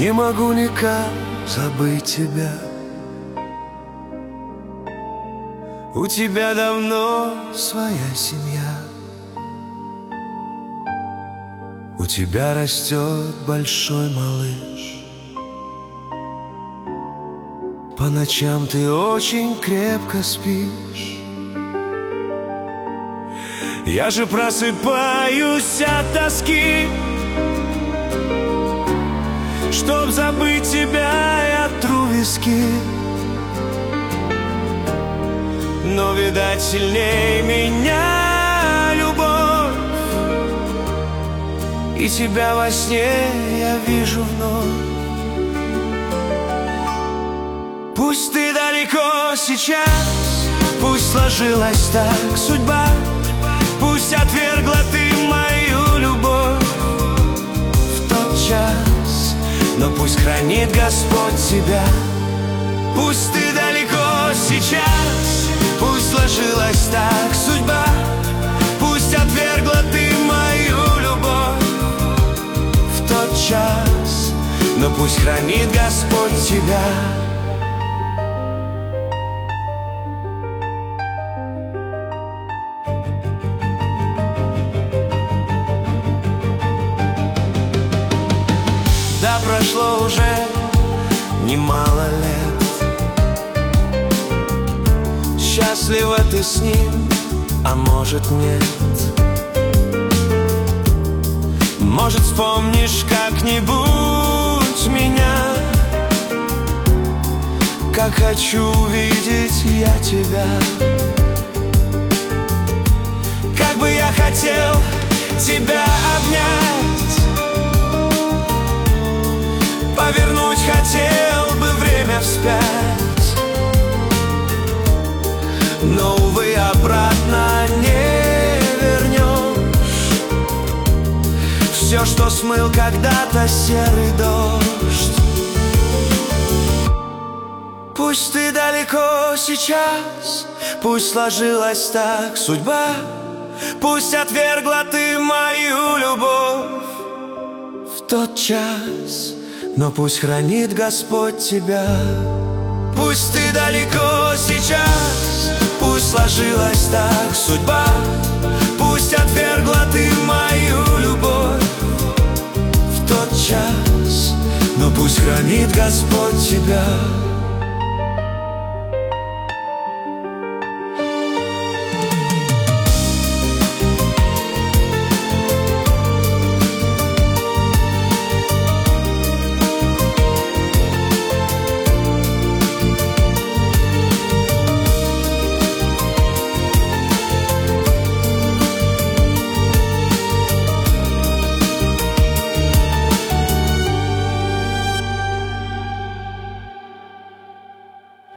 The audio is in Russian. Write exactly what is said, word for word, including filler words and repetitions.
Не могу никак забыть тебя. У тебя давно своя семья, у тебя растет большой малыш. По ночам ты очень крепко спишь. Я же просыпаюсь от тоски, чтоб забыть тебя, я тру виски. Но, видать, сильнее меня любовь, и тебя во сне я вижу вновь. Пусть ты далеко сейчас, пусть сложилась так судьба, пусть отвергла ты мою любовь в тот час, но пусть хранит Господь тебя. Пусть ты далеко сейчас, пусть сложилась так судьба, пусть отвергла ты мою любовь в тот час, но пусть хранит Господь тебя. Да, прошло уже немало лет, счастлива ты с ним, а может нет. Может, вспомнишь как-нибудь меня, как хочу увидеть я тебя. Как бы я хотел тебя обнять, повернуть хотел бы время вспять, но, увы, обратно не вернешь все, что смыл когда-то серый дождь. Пусть ты далеко сейчас, пусть сложилась так судьба, пусть отвергла ты мою любовь в тот час, но пусть хранит Господь тебя. Пусть ты далеко сейчас, пусть сложилась так судьба, пусть отвергла ты мою любовь в тот час, но пусть хранит Господь тебя.